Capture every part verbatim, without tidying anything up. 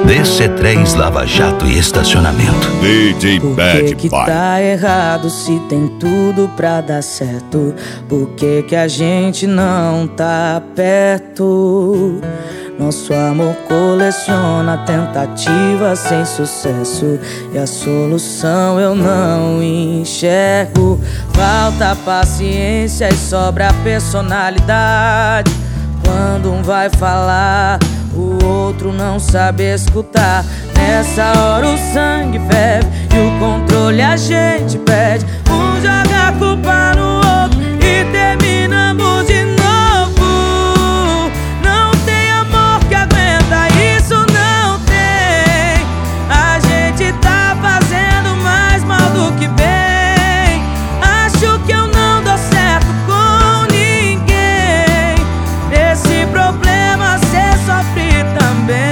D C três Lava Jato e Estacionamento. D J Bad que Boy. tá errado se tem tudo pra dar certo? Por que que a gente não tá perto? Nosso amor coleciona tentativas sem sucesso, e a solução eu não enxergo. Falta paciência e sobra personalidade. Quando um vai falar, o outro não sabe escutar. Nessa hora o sangue ferve e o controle a gente perde. Um joga a culpa no outro e terminamos de novo. Não tem amor que aguenta isso, não tem. A gente tá fazendo mais mal do que bem. Acho que eu não dou certo com ninguém. Esse problema cê sofre também.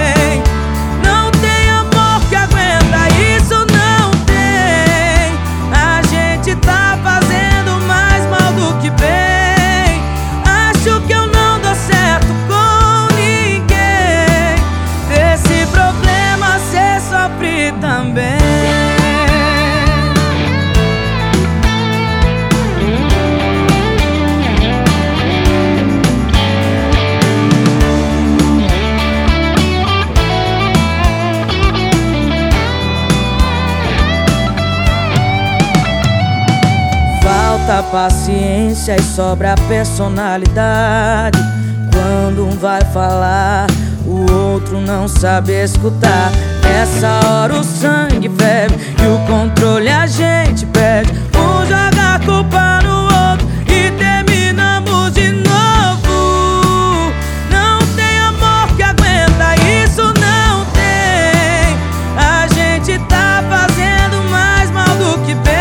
Falta paciência e sobra personalidade. Quando um vai falar, o outro não sabe escutar. Nessa hora o sangue ferve e o controle a gente perde. Um joga a culpa no outro e terminamos de novo. Não tem amor que aguenta isso, não tem. A gente tá fazendo mais mal do que bem.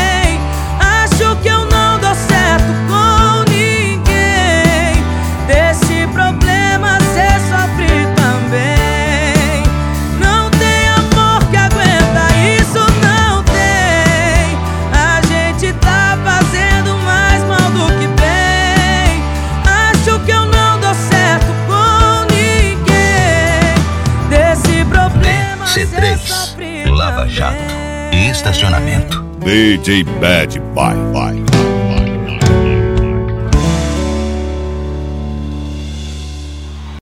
D C três Lava Jato e Estacionamento. D J Bad Boy.